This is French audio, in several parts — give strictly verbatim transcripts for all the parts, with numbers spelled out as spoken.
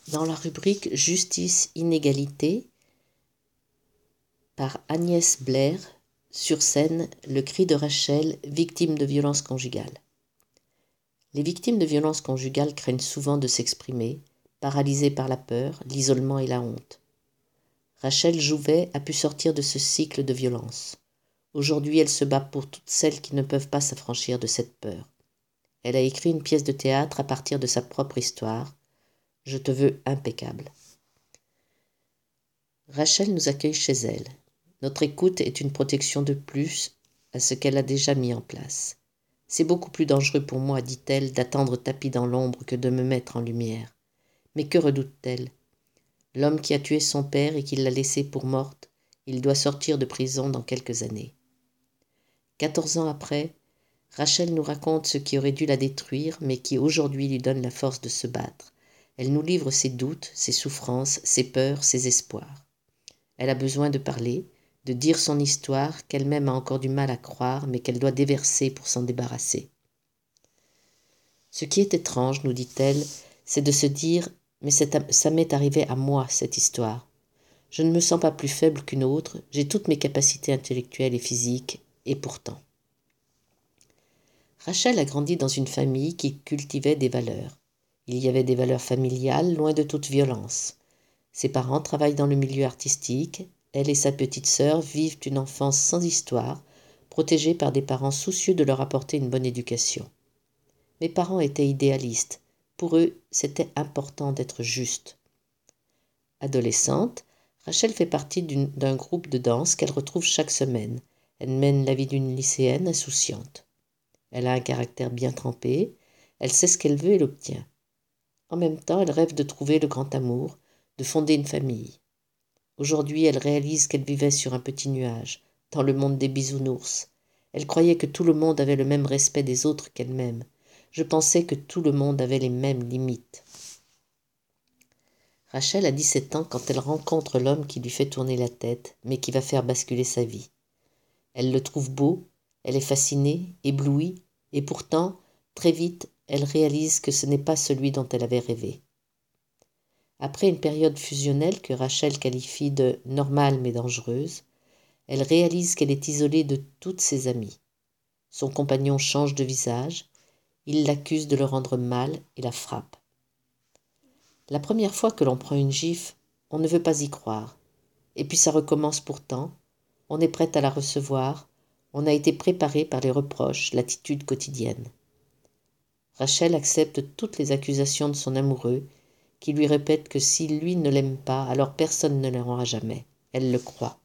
dans la rubrique Justice, inégalité par Agnès Blair, sur scène, le cri de Rachel, victime de violences conjugales. Les victimes de violences conjugales craignent souvent de s'exprimer, paralysées par la peur, l'isolement et la honte. Rachel Jouvet a pu sortir de ce cycle de violence. Aujourd'hui, elle se bat pour toutes celles qui ne peuvent pas s'affranchir de cette peur. Elle a écrit une pièce de théâtre à partir de sa propre histoire. Je te veux impeccable. Rachel nous accueille chez elle. Notre écoute est une protection de plus à ce qu'elle a déjà mis en place. C'est beaucoup plus dangereux pour moi, dit-elle, d'attendre tapis dans l'ombre que de me mettre en lumière. Mais que redoute-t-elle ? L'homme qui a tué son père et qui l'a laissée pour morte, il doit sortir de prison dans quelques années. Quatorze ans après, Rachel nous raconte ce qui aurait dû la détruire, mais qui aujourd'hui lui donne la force de se battre. Elle nous livre ses doutes, ses souffrances, ses peurs, ses espoirs. Elle a besoin de parler, de dire son histoire qu'elle-même a encore du mal à croire, mais qu'elle doit déverser pour s'en débarrasser. Ce qui est étrange, nous dit-elle, c'est de se dire « mais ça m'est arrivé à moi, cette histoire. Je ne me sens pas plus faible qu'une autre, j'ai toutes mes capacités intellectuelles et physiques, et pourtant. » Rachel a grandi dans une famille qui cultivait des valeurs. Il y avait des valeurs familiales, loin de toute violence. Ses parents travaillent dans le milieu artistique. Elle et sa petite sœur vivent une enfance sans histoire, protégées par des parents soucieux de leur apporter une bonne éducation. Mes parents étaient idéalistes. Pour eux, c'était important d'être juste. Adolescente, Rachel fait partie d'un groupe de danse qu'elle retrouve chaque semaine. Elle mène la vie d'une lycéenne insouciante. Elle a un caractère bien trempé, elle sait ce qu'elle veut et l'obtient. En même temps, elle rêve de trouver le grand amour, de fonder une famille. Aujourd'hui, elle réalise qu'elle vivait sur un petit nuage, dans le monde des bisounours. Elle croyait que tout le monde avait le même respect des autres qu'elle-même. Je pensais que tout le monde avait les mêmes limites. Rachel a dix-sept ans quand elle rencontre l'homme qui lui fait tourner la tête, mais qui va faire basculer sa vie. Elle le trouve beau, elle est fascinée, éblouie, et pourtant, très vite, elle réalise que ce n'est pas celui dont elle avait rêvé. Après une période fusionnelle que Rachel qualifie de « normale mais dangereuse », elle réalise qu'elle est isolée de toutes ses amies. Son compagnon change de visage, il l'accuse de le rendre mal et la frappe. La première fois que l'on prend une gifle, on ne veut pas y croire. Et puis ça recommence pourtant, on est prête à la recevoir, on a été préparé par les reproches, l'attitude quotidienne. Rachel accepte toutes les accusations de son amoureux, qui lui répète que si lui ne l'aime pas, alors personne ne l'aimera jamais. Elle le croit.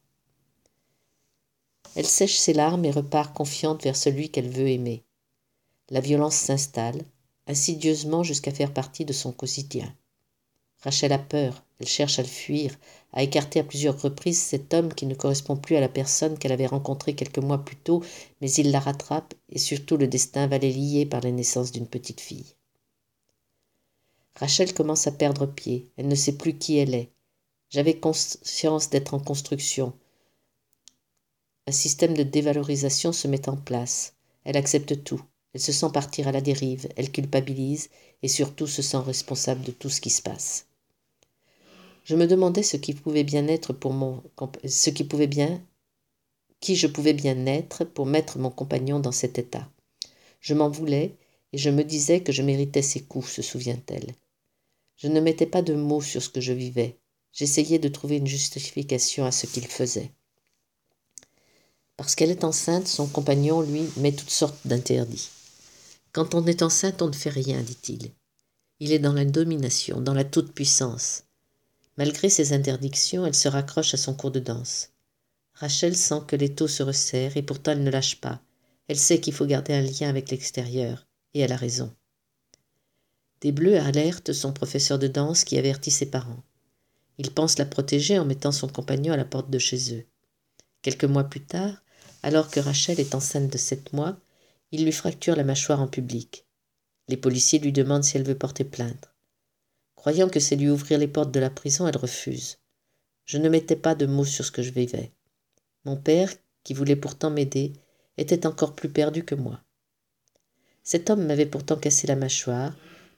Elle sèche ses larmes et repart confiante vers celui qu'elle veut aimer. La violence s'installe, insidieusement jusqu'à faire partie de son quotidien. Rachel a peur, elle cherche à le fuir, à écarter à plusieurs reprises cet homme qui ne correspond plus à la personne qu'elle avait rencontrée quelques mois plus tôt, mais il la rattrape et surtout le destin va les lier par la naissance d'une petite fille. Rachel commence à perdre pied, elle ne sait plus qui elle est. J'avais conscience d'être en construction. Un système de dévalorisation se met en place. Elle accepte tout. Elle se sent partir à la dérive, elle culpabilise et surtout se sent responsable de tout ce qui se passe. Je me demandais ce qui pouvait bien être pour mon ce qui pouvait bien qui je pouvais bien être pour mettre mon compagnon dans cet état. Je m'en voulais et je me disais que je méritais ses coups, se souvient-elle. Je ne mettais pas de mots sur ce que je vivais. J'essayais de trouver une justification à ce qu'il faisait. Parce qu'elle est enceinte, son compagnon, lui, met toutes sortes d'interdits. Quand on est enceinte, on ne fait rien, dit-il. Il est dans la domination, dans la toute-puissance. Malgré ses interdictions, elle se raccroche à son cours de danse. Rachel sent que l'étau se resserre et pourtant elle ne lâche pas. Elle sait qu'il faut garder un lien avec l'extérieur, et elle a raison. Des Bleus alertent son professeur de danse qui avertit ses parents. Il pense la protéger en mettant son compagnon à la porte de chez eux. Quelques mois plus tard, alors que Rachel est enceinte de sept mois, il lui fracture la mâchoire en public. Les policiers lui demandent si elle veut porter plainte. Croyant que c'est lui ouvrir les portes de la prison, elle refuse. Je ne mettais pas de mots sur ce que je vivais. Mon père, qui voulait pourtant m'aider, était encore plus perdu que moi. Cet homme m'avait pourtant cassé la mâchoire,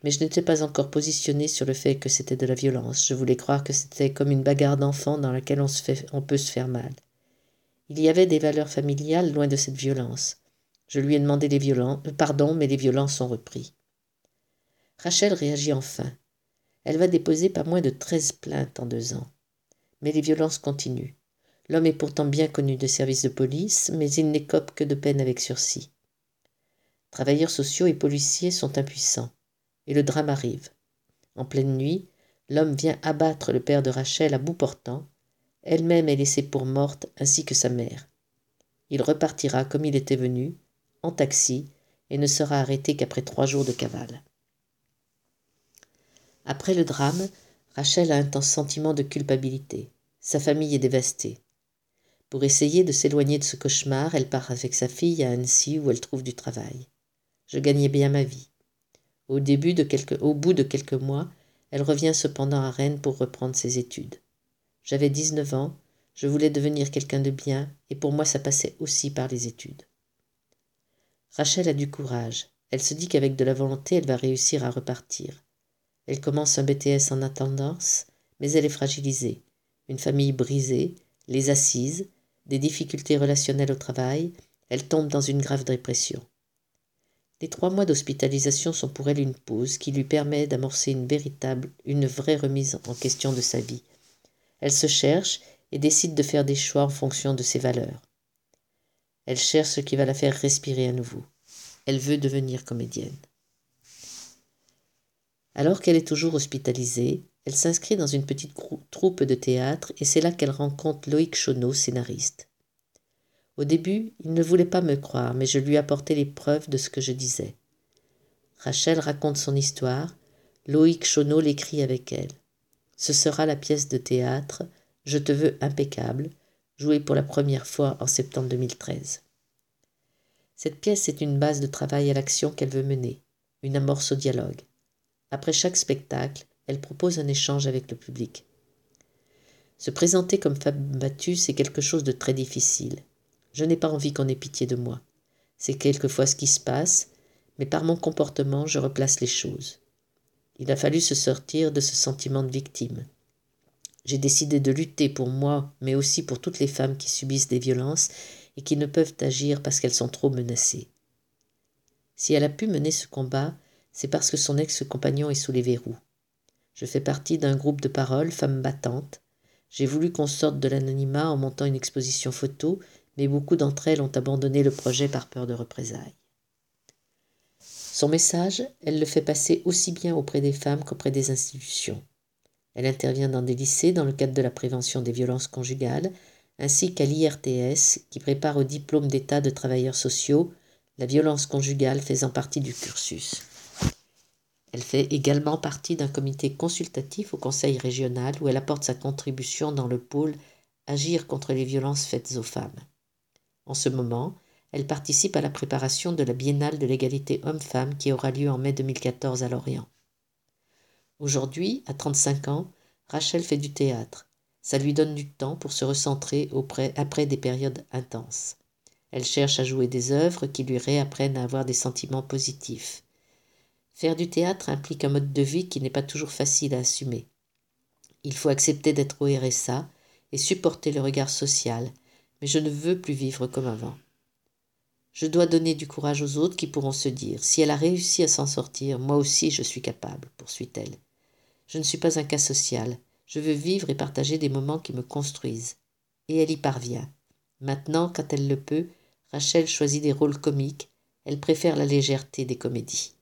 Mais je n'étais pas encore positionnée sur le fait que c'était de la violence. Je voulais croire que c'était comme une bagarre d'enfants dans laquelle on, se fait, on peut se faire mal. Il y avait des valeurs familiales loin de cette violence. Je lui ai demandé les violences, pardon, mais les violences ont repris. Rachel réagit enfin. Elle va déposer pas moins de treize plaintes en deux ans. Mais les violences continuent. L'homme est pourtant bien connu des services de police, mais il n'écope que de peine avec sursis. Travailleurs sociaux et policiers sont impuissants. Et le drame arrive. En pleine nuit, l'homme vient abattre le père de Rachel à bout portant. Elle-même est laissée pour morte, ainsi que sa mère. Il repartira comme il était venu, en taxi, et ne sera arrêté qu'après trois jours de cavale. Après le drame, Rachel a un sentiment de culpabilité. Sa famille est dévastée. Pour essayer de s'éloigner de ce cauchemar, elle part avec sa fille à Annecy où elle trouve du travail. Je gagnais bien ma vie. Au, début de quelques, au bout de quelques mois, elle revient cependant à Rennes pour reprendre ses études. J'avais dix-neuf ans, je voulais devenir quelqu'un de bien, et pour moi ça passait aussi par les études. Rachel a du courage. Elle se dit qu'avec de la volonté, elle va réussir à repartir. Elle commence un B T S en attendance, mais elle est fragilisée. Une famille brisée, les assises, des difficultés relationnelles au travail, elle tombe dans une grave dépression. Les trois mois d'hospitalisation sont pour elle une pause qui lui permet d'amorcer une véritable, une vraie remise en question de sa vie. Elle se cherche et décide de faire des choix en fonction de ses valeurs. Elle cherche ce qui va la faire respirer à nouveau. Elle veut devenir comédienne. Alors qu'elle est toujours hospitalisée, elle s'inscrit dans une petite troupe de théâtre et c'est là qu'elle rencontre Loïc Chauneau, scénariste. Au début, il ne voulait pas me croire, mais je lui apportais les preuves de ce que je disais. Rachel raconte son histoire, Loïc Chauneau l'écrit avec elle. Ce sera la pièce de théâtre « Je te veux impeccable », jouée pour la première fois en septembre deux mille treize. Cette pièce est une base de travail à l'action qu'elle veut mener, une amorce au dialogue. Après chaque spectacle, elle propose un échange avec le public. Se présenter comme femme battue, c'est quelque chose de très difficile. Je n'ai pas envie qu'on ait pitié de moi. C'est quelquefois ce qui se passe, mais par mon comportement, je replace les choses. Il a fallu se sortir de ce sentiment de victime. J'ai décidé de lutter pour moi, mais aussi pour toutes les femmes qui subissent des violences et qui ne peuvent agir parce qu'elles sont trop menacées. Si elle a pu mener ce combat, c'est parce que son ex-compagnon est sous les verrous. Je fais partie d'un groupe de parole, Femmes battantes. J'ai voulu qu'on sorte de l'anonymat en montant une exposition photo, mais beaucoup d'entre elles ont abandonné le projet par peur de représailles. Son message, elle le fait passer aussi bien auprès des femmes qu'auprès des institutions. Elle intervient dans des lycées dans le cadre de la prévention des violences conjugales, ainsi qu'à l'I R T S qui prépare au diplôme d'état de travailleurs sociaux, la violence conjugale faisant partie du cursus. Elle fait également partie d'un comité consultatif au Conseil régional où elle apporte sa contribution dans le pôle « Agir contre les violences faites aux femmes ». En ce moment, elle participe à la préparation de la Biennale de l'égalité homme-femme qui aura lieu en mai deux mille quatorze à Lorient. Aujourd'hui, à trente-cinq ans, Rachel fait du théâtre. Ça lui donne du temps pour se recentrer auprès, après des périodes intenses. Elle cherche à jouer des œuvres qui lui réapprennent à avoir des sentiments positifs. Faire du théâtre implique un mode de vie qui n'est pas toujours facile à assumer. Il faut accepter d'être au R S A et supporter le regard social, mais je ne veux plus vivre comme avant. Je dois donner du courage aux autres qui pourront se dire « Si elle a réussi à s'en sortir, moi aussi je suis capable », poursuit-elle. Je ne suis pas un cas social. Je veux vivre et partager des moments qui me construisent. Et elle y parvient. Maintenant, quand elle le peut, Rachel choisit des rôles comiques. Elle préfère la légèreté des comédies.